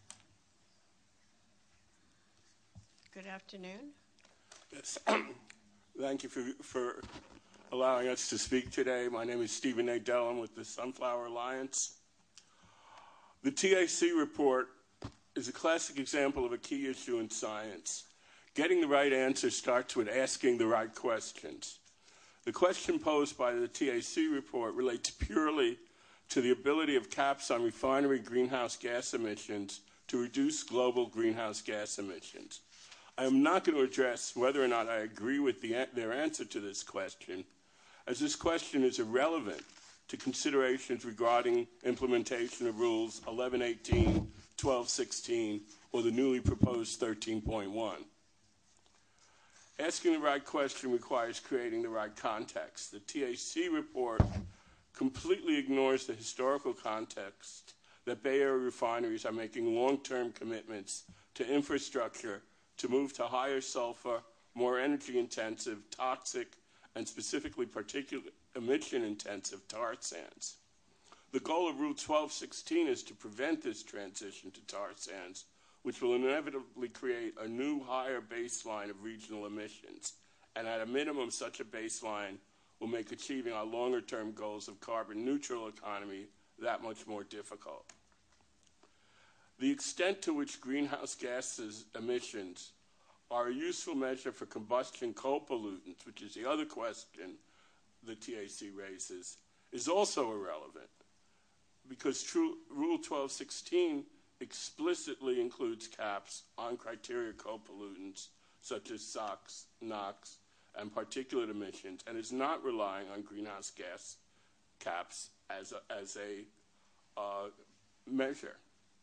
Good afternoon. Yes. Thank you for, for allowing us to speak today. My name is Stephen Nadell. I'm with the Sunflower Alliance. The T A C report is a classic example of a key issue in science. Getting the right answer starts with asking the right questions. The question posed by the T A C report relates purely to the ability of caps on refinery greenhouse gas emissions to reduce global greenhouse gas emissions. I am not going to address whether or not I agree with the, their answer to this question, as this question is irrelevant to considerations regarding implementation of Rules eleven eighteen, twelve sixteen, or the newly proposed thirteen point one. Asking the right question requires creating the right context. The T A C report completely ignores the historical context that Bay Area refineries are making long-term commitments to infrastructure to move to higher sulfur, more energy-intensive, toxic, and specifically particulate emission-intensive tar sands. The goal of Rule twelve sixteen is to prevent this transition to tar sands, which will inevitably create a new higher baseline of regional emissions, and at a minimum such a baseline will make achieving our longer-term goals of carbon-neutral economy that much more difficult. The extent to which greenhouse gases emissions are a useful measure for combustion coal pollutants, which is the other question the T A C raises, is also irrelevant, because true, Rule twelve sixteen explicitly includes caps on criteria coal pollutants such as SOx, NOx, and particulate emissions, and is not relying on greenhouse gas caps as a, as a uh, measure.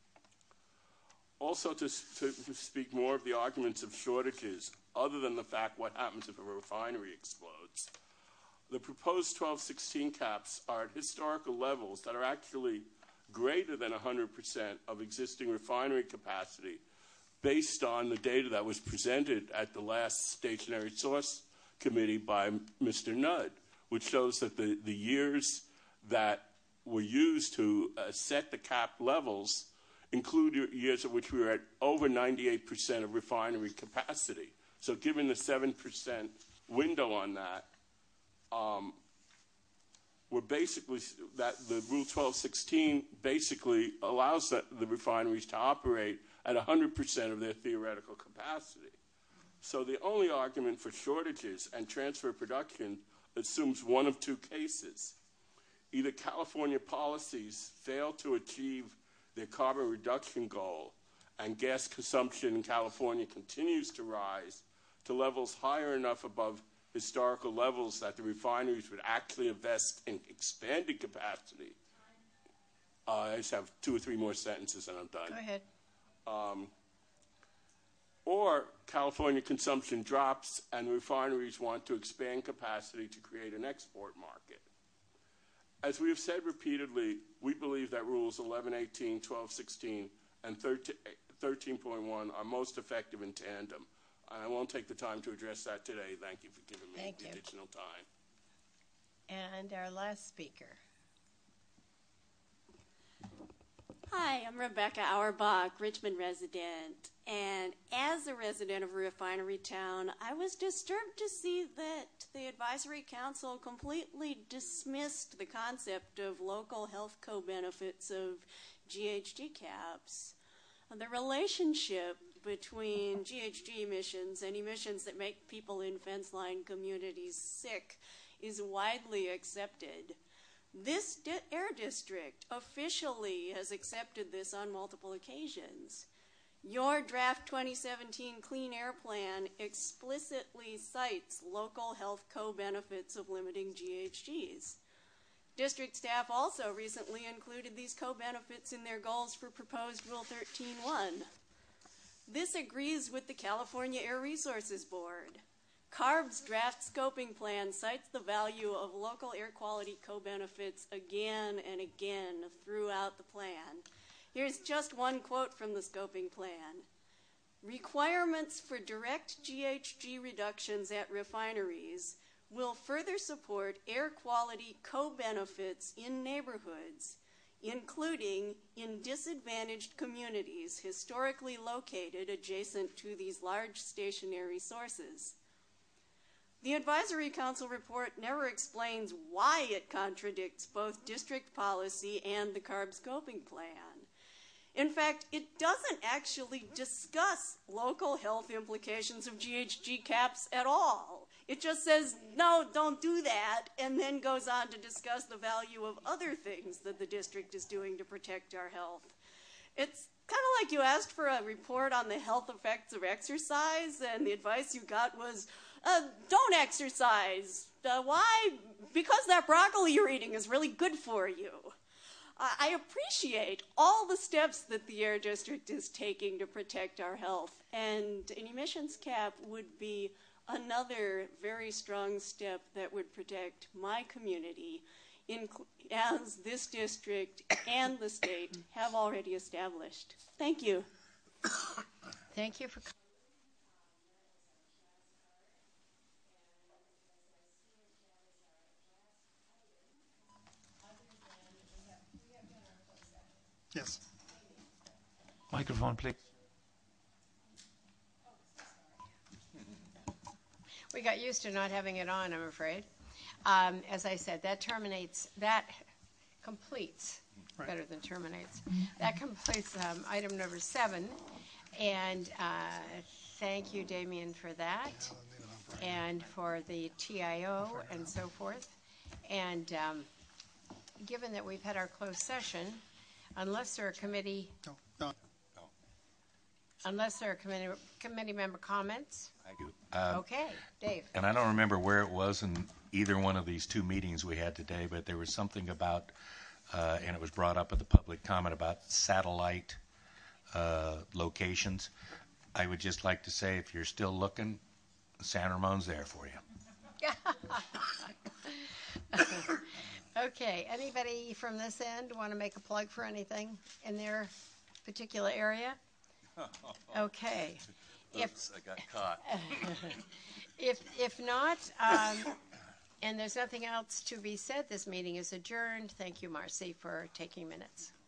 Also, to, to, to speak more of the arguments of shortages, other than the fact what happens if a refinery explodes, the proposed twelve sixteen caps are at historical levels that are actually greater than one hundred percent of existing refinery capacity based on the data that was presented at the last Stationary Source Committee by Mister Nudd, which shows that the, the years that were used to uh, set the cap levels include years at which we were at over ninety-eight percent of refinery capacity. So given the seven percent window on that, um, we're basically, that the Rule twelve sixteen basically allows that, the refineries to operate at one hundred percent of their theoretical capacity. So the only argument for shortages and transfer production assumes one of two cases. Either California policies fail to achieve their carbon reduction goal and gas consumption in California continues to rise to levels higher enough above historical levels that the refineries would actually invest in expanded capacity. Uh, I just have two or three more sentences and I'm done. Go ahead. Um, or California consumption drops and refineries want to expand capacity to create an export market. As we have said repeatedly, we believe that Rules eleven eighteen, twelve sixteen, and thirteen point one are most effective in tandem. I won't take the time to address that today. Thank you for giving me Thank the you. additional time. And our last speaker. Hi, I'm Rebecca Auerbach, Richmond resident. And as a resident of a refinery town, I was disturbed to see that the Advisory Council completely dismissed the concept of local health co-benefits of G H G caps. The relationship between G H G emissions and emissions that make people in fence-line communities sick is widely accepted. This di- air district officially has accepted this on multiple occasions. Your draft twenty seventeen Clean Air Plan explicitly cites local health co-benefits of limiting G H Gs. District staff also recently included these co-benefits in their goals for proposed Rule thirteen point one. This agrees with the California Air Resources Board. CARB's draft scoping plan cites the value of local air quality co-benefits again and again throughout the plan. Here's just one quote from the scoping plan. Requirements for direct G H G reductions at refineries will further support air quality co-benefits in neighborhoods, including in disadvantaged communities historically located adjacent to these large stationary sources. The Advisory Council report never explains why it contradicts both district policy and the CARB scoping plan. In fact, it doesn't actually discuss local health implications of G H G caps at all. It just says, no, don't do that, and then goes on to discuss the value of other things that the district is doing to protect our health. It's kind of like you asked for a report on the health effects of exercise, and the advice you got was, uh, don't exercise. Uh, why? Because that broccoli you're eating is really good for you. I, I appreciate all the steps that the Air District is taking to protect our health, and an emissions cap would be another very strong step that would protect my community, in, as this district and the state have already established. Thank you. Thank you for. Yes. Microphone, please. We got used to not having it on, I'm afraid. Um, as I said, that terminates, that completes, right. better than terminates, that completes um, item number seven. And uh, thank you, Damien, for that, and for the T I O and so forth. And um, given that we've had our closed session, unless there are committee, no, no. unless there are committee, committee member comments. I do. Um, okay, Dave. And I don't remember where it was in either one of these two meetings we had today, but there was something about, uh, and it was brought up at the public comment about satellite uh, locations. I would just like to say, if you're still looking, San Ramon's there for you. Okay, anybody from this end want to make a plug for anything in their particular area? Okay. Oops, I got caught. if if not, um, and there's nothing else to be said, this meeting is adjourned. Thank you, Marcy, for taking minutes.